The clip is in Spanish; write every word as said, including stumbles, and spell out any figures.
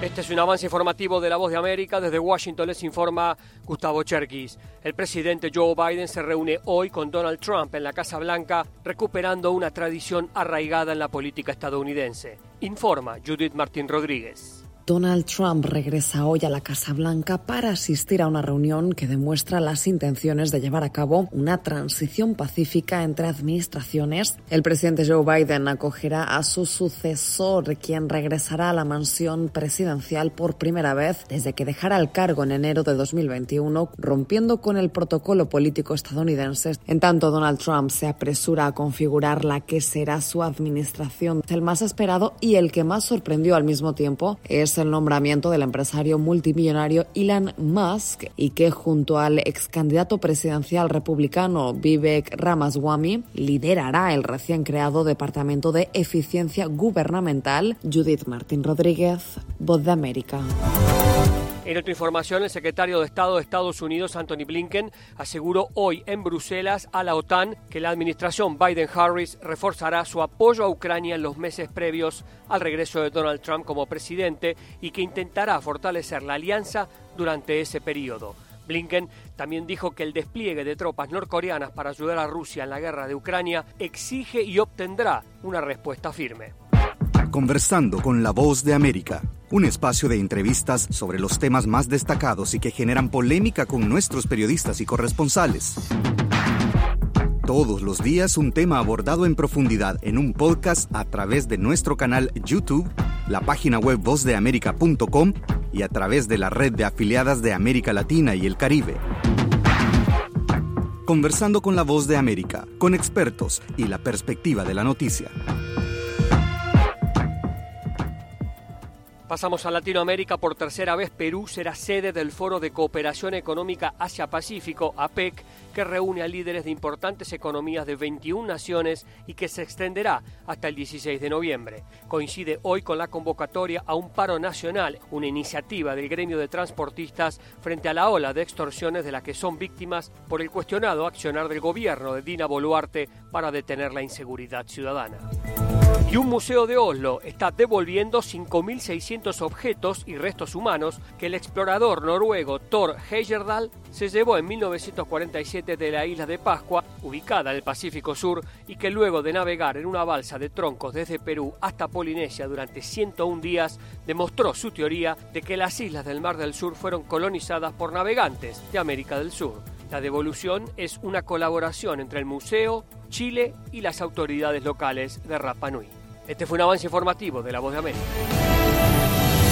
Este es un avance informativo de La Voz de América. Desde Washington les informa Gustavo Cherkis. El presidente Joe Biden se reúne hoy con Donald Trump en la Casa Blanca, recuperando una tradición arraigada en la política estadounidense. Informa Judith Martín Rodríguez. Donald Trump regresa hoy a la Casa Blanca para asistir a una reunión que demuestra las intenciones de llevar a cabo una transición pacífica entre administraciones. El presidente Joe Biden acogerá a su sucesor, quien regresará a la mansión presidencial por primera vez desde que dejara el cargo en enero de dos mil veintiuno, rompiendo con el protocolo político estadounidense. En tanto, Donald Trump se apresura a configurar la que será su administración. El más esperado y el que más sorprendió al mismo tiempo es el nombramiento del empresario multimillonario Elon Musk, y que junto al ex candidato presidencial republicano Vivek Ramaswamy liderará el recién creado Departamento de Eficiencia Gubernamental. Judith Martín Rodríguez, Voz de América. En otra información, el secretario de Estado de Estados Unidos, Antony Blinken, aseguró hoy en Bruselas a la OTAN que la administración Biden-Harris reforzará su apoyo a Ucrania en los meses previos al regreso de Donald Trump como presidente y que intentará fortalecer la alianza durante ese periodo. Blinken también dijo que el despliegue de tropas norcoreanas para ayudar a Rusia en la guerra de Ucrania exige y obtendrá una respuesta firme. Conversando con La Voz de América, un espacio de entrevistas sobre los temas más destacados y que generan polémica con nuestros periodistas y corresponsales. Todos los días un tema abordado en profundidad en un podcast a través de nuestro canal YouTube, la página web voz de américa punto com y a través de la red de afiliadas de América Latina y el Caribe. Conversando con La Voz de América, con expertos y la perspectiva de la noticia. Pasamos a Latinoamérica. Por tercera vez, Perú será sede del Foro de Cooperación Económica Asia-Pacífico, A P E C, que reúne a líderes de importantes economías de veintiuna naciones y que se extenderá hasta el dieciséis de noviembre. Coincide hoy con la convocatoria a un paro nacional, una iniciativa del gremio de transportistas frente a la ola de extorsiones de la que son víctimas por el cuestionado accionar del gobierno de Dina Boluarte para detener la inseguridad ciudadana. Y un museo de Oslo está devolviendo cinco mil seiscientos objetos y restos humanos que el explorador noruego Thor Heyerdahl se llevó en mil novecientos cuarenta y siete de la isla de Pascua, ubicada en el Pacífico Sur, y que luego de navegar en una balsa de troncos desde Perú hasta Polinesia durante ciento un días, demostró su teoría de que las islas del Mar del Sur fueron colonizadas por navegantes de América del Sur. La devolución es una colaboración entre el museo, Chile y las autoridades locales de Rapa Nui. Este fue un avance informativo de La Voz de América.